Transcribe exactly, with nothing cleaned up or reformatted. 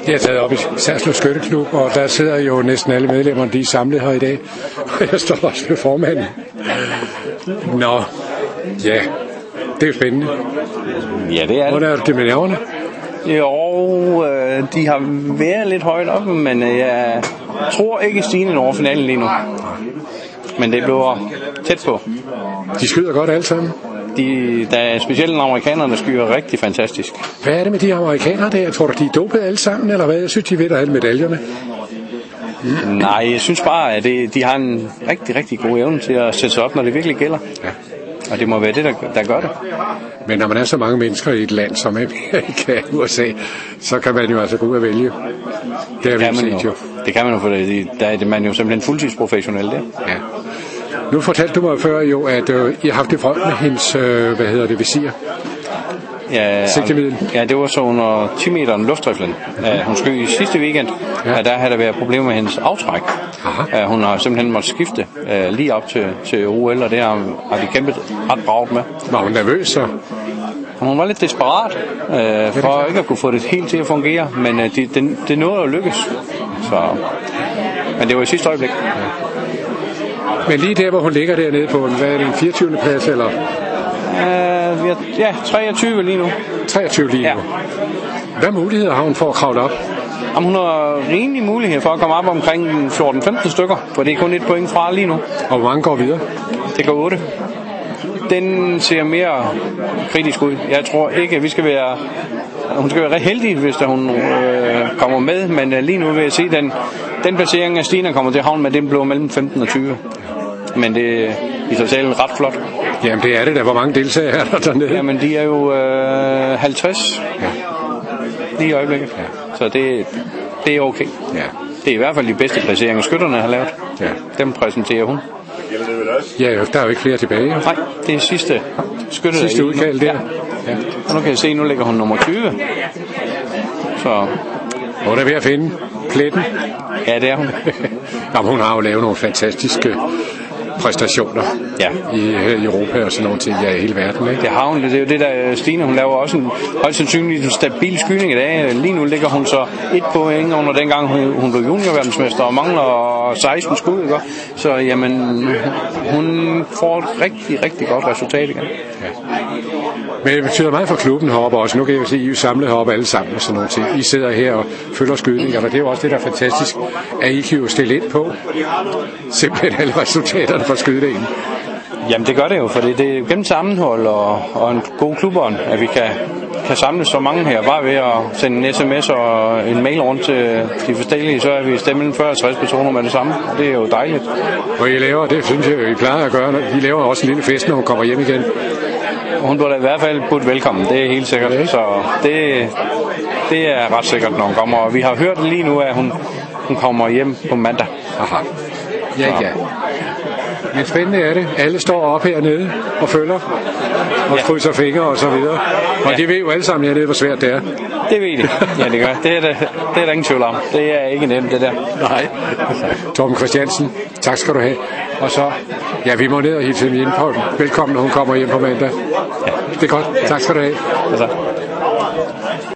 Jeg er taget op i Særslev Skytteklub, og der sidder jo næsten alle medlemmerne, de er samlet her i dag. Og jeg står også ved formanden. Nå, ja, det er jo spændende. Ja, det er det. Hvordan er det med nerverne? Jo, øh, de har været lidt højt oppe, men øh, jeg tror ikke Stine over finalen lige nu. Men det bliver tæt på. De skyder godt alle sammen. De, der er specielt en amerikaner, der skyder rigtig fantastisk. Hvad er det med de amerikanere der? Tror du, de er dopet alle sammen, eller hvad? Jeg synes, de ved alle medaljerne. Mm. Nej, jeg synes bare, at det, de har en rigtig, rigtig god evne til at sætte sig op, når det virkelig gælder. Ja. Og det må være det, der, der gør det. Men når man er så mange mennesker i et land som Amerika, U S A, så kan man jo altså gå ud og vælge. Det har vi set jo. Det kan man jo, for det, der er man jo simpelthen fuldtidsprofessionel der. Ja. Nu fortalte du mig før jo, at øh, I har haft det frømt med hendes, øh, hvad hedder det, visir. Ja, sigtemiddel. Ja, det var så under ti meteren luftriflen. Uh, hun skød i sidste weekend, ja. uh, der havde der været problemer med hendes aftræk. Uh, hun har simpelthen måttet skifte uh, lige op til, til O L, og det har, har vi kæmpet ret bravet med. Var hun nervøs så? Hun var lidt desperat uh, for ikke at kunne få det helt til at fungere, men uh, det, det, det nåede at lykkes. Så, men det var i sidste øjeblik. Ja. Men lige der, hvor hun ligger dernede på, hvad er det, en fireogtyvende plads, eller? Uh, ja, treogtyve lige nu. treogtyve lige nu. Ja. Hvad muligheder har hun for at kravle op? Jamen, hun har rimelig mulighed for at komme op omkring fjorten femten stykker, for det er kun et point fra lige nu. Og hvor mange går videre? Det går otte. Den ser mere kritisk ud. Jeg tror ikke, at vi skal være... Hun skal være heldig, hvis der hun øh, kommer med, men øh, lige nu vil jeg se, den, den placering af Stine kommer til havn med, den blev mellem femten og tyve. Men det er i sig selv ret flot. Jamen det er det da. Hvor mange deltagere er der dernede? Jamen de er jo øh, halvtreds ja. Lige i øjeblikket. Ja. Så det, det er okay. Ja. Det er i hvert fald de bedste placeringer, skytterne har lavet. Ja. Dem præsenterer hun. Ja, der er jo ikke flere tilbage. Nej, det er sidste skytte. Sidste udkald der. Ja. Ja. Og nu kan jeg se, nu ligger hun nummer tyve. Så... Hun er ved at finde pletten. Ja, det er hun. Jamen, hun har jo lavet nogle fantastiske præstationer ja. i, i Europa og sådan nogle ting, ja, i hele verden. Ikke? Det har hun, det er jo det der Stine, hun laver også en højst sandsynligt en stabil skydning i dag. Lige nu ligger hun så et point under dengang hun, hun blev juniorverdensmester og mangler seksten skud, ikke? Så jamen, hun får et rigtig, rigtig godt resultat igen. Ja. Men det betyder meget for klubben heroppe også. Nu kan jeg jo se, at I er samlet heroppe alle sammen og sådan nogle ting. I sidder her og følger skydninger, og det er jo også det, der er fantastisk, at I kan jo stille ind på simpelthen alle resultaterne fra skydningen. Jamen det gør det jo, for det, det er gennem sammenhold og, og en god klubånd, at vi kan, kan samles så mange her. Bare ved at sende en sms og en mail rundt til de forskellige, så er vi stemmen fyrre til tres personer med det samme. Og det er jo dejligt. Og I laver, det synes jeg, I plejer at gøre, I laver også en lille fest, når hun kommer hjem igen. Hun bliver i hvert fald budt velkommen, det er helt sikkert. Så det, det er ret sikkert, når hun kommer. Og vi har hørt lige nu, at hun, hun kommer hjem på mandag. Aha. Ja, ja. Men spændende er det. Alle står op hernede og følger og ja. krydser fingre og så videre. Og ja. de ved jo alle sammen hernede, hvor svært det er. Det ved de. Ja, det gør. Det er der, det er der ingen tvivl om. Det er ikke nemt, det der. Nej. Torben Christiansen, tak skal du have. Og så, ja, vi må ned og hilse hende ind på. Velkommen, når hun kommer hjem på mandag. Ja. Det er godt. Tak skal du have. Ja,